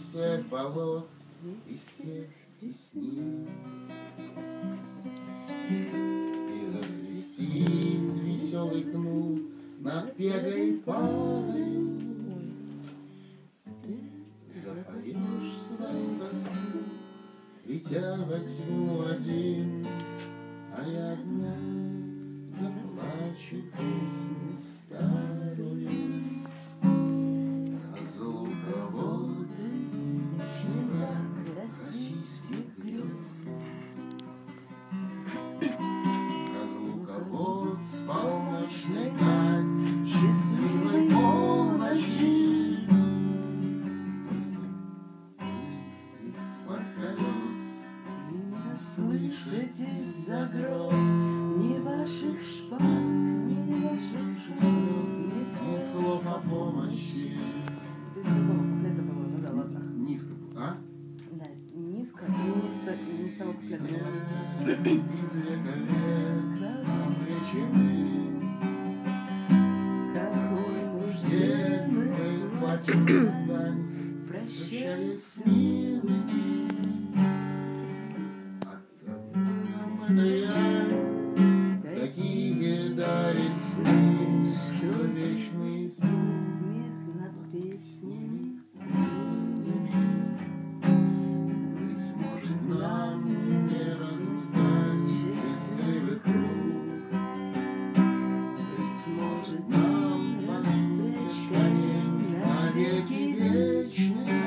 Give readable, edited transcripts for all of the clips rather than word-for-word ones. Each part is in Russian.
Боишься болот и степь тесни, и засвистит веселый кнут над пегой парой. Запоешь свою тоску, летя во тьму один, а я одна заплачу песню старую. Разлука вот извечный враг российских грез. Разлука вот с полночной гать счастливой полночи. Из-под колес и не расслышите из-за гроз ни ваших шпаг, ни ваших слез, ни слов о помощи. Ты с какого куплета было? Ну да, ладно. Низко, а? Да, низко и не с того куплета было. Из века века обречены, Какой нужде мы платим дань, прощаясь с милыми. А кому это я такие дарит сны, что вечный смех над песнями. быть может нам не разлетать счастливых рук. Быть может, Нам распрячь коней навеки вечные.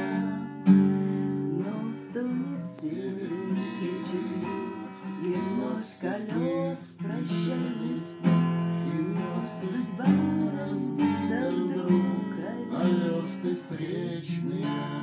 но стонет серый ключик, и вновь колес прощальный стук, и вновь судьба разбита вдруг, А версты встречные